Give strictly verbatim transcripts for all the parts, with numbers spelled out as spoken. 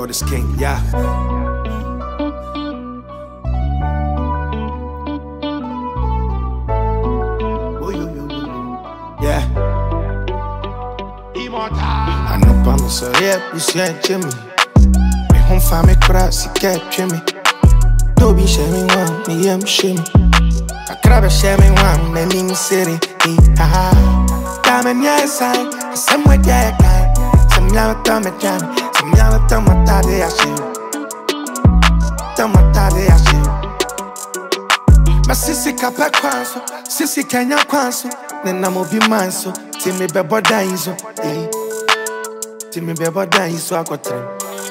God is king, yeah. Yeah. I know Pama, so yeah, you see Jimmy. Me home family crass, he kept Jimmy. Don't be shaming one, me am shaming. I grab a shaming one, then in the city. Ha Diamond, yes, I, some way, yeah, guy. Some young Tommy Jam, some young Tommy Taddy, I see. Tommy Taddy, I see. My sissy Kappa Quanso, Sissy Kenya Quanso, then I'm of your mind, so Timmy Bebo Daiso, eh? Timmy Bebo Daiso, I got them.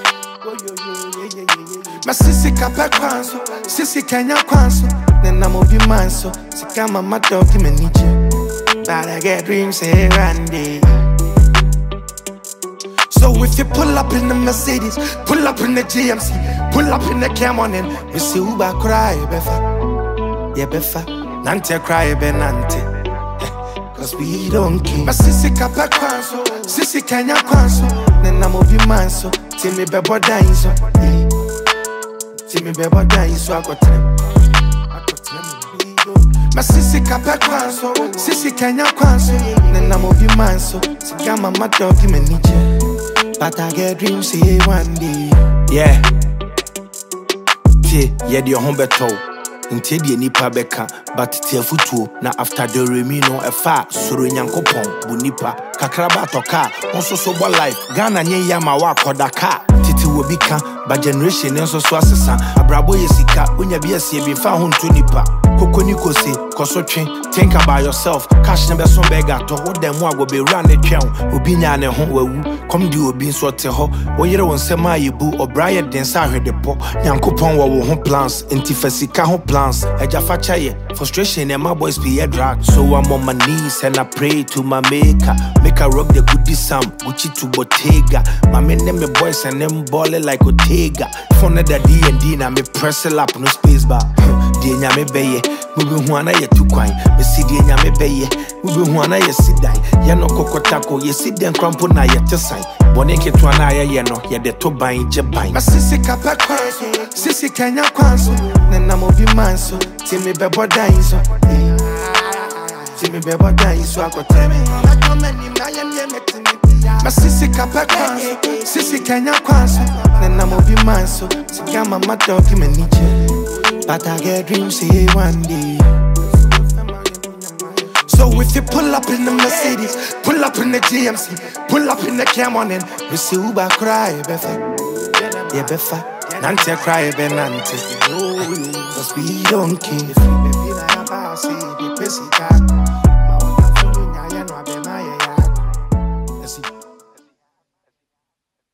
My sissy Kappa Quanso, Sissy Kenya Quanso, then I'm of your mind, so Sikama, my dog, give me nature. But I get dreams here and day. So if you pull up in the Mercedes, pull up in the G M C, pull up in the Camon, and you see Uba cry, Befa. Yeah, Befa, Nante cry, Benante. Cause we don't care. My sissy Kappa Quanso, Sissy Kenya Quanso, then I'm of your mind, so Timmy Bebo Daiso, eh? Timmy Bebo Daiso, I got them. My sissy Kappa Quanso, Sissy Kenya Quanso, then I'm of your mind, so Sikama, my dog, give me nature. But I get dreams here one day. Yeah. T, yeah, the home beto. Inti the nipa beka, but tia futu. Na after the remino, a fat, suru nyankopon, bunipa, kakraba toka, also sober life. Ghana nye yama wa kodaka. Titi wobika, but generation also swasasa. Abrabo yesika, unya biasi bifa huntu nipa. Koko niko se, koso train. Think about yourself. Cash never some beggar to hold them one will be run the town. Ubinya and home come do being so te ho. When you don't say my boo or Brian dance I heard the po. Yankopon wa home plans, intifesika home plans. A jafachaye, frustration and my boys be a drag. So I'm on my knees and I pray to my maker. Make a rock the goodie Sam, Gucci to Bottega. My men them the boys and them baller like Otega. Phone the D and D na me press it up no space bar. Dienya me beye, mubi huana ye tu kwai. Me si dienya me beye, mubi huana ye sidai. Ya no kokotako ye sidden crampo na ye tesai. Bone ke tu ana ye no ye de to ban je ban. My sissy Kappa Quanso, Sissy Kenya Quanso, then I'm of your mind, so Timmy Bebo Daiso, Timmy Bebo Daiso, I got tell me. My sissy Kappa Quanso, Sissy Kenya Quanso, then I'm of your mind, so Sikama, my dog, give me nature. But I get dreams here one day. So if you pull up in the Mercedes, pull up in the G M C, pull up in the Camon, and you see Uba cry, Befa. Yeah, Befa. Nante cry, Benante. Cause we don't care.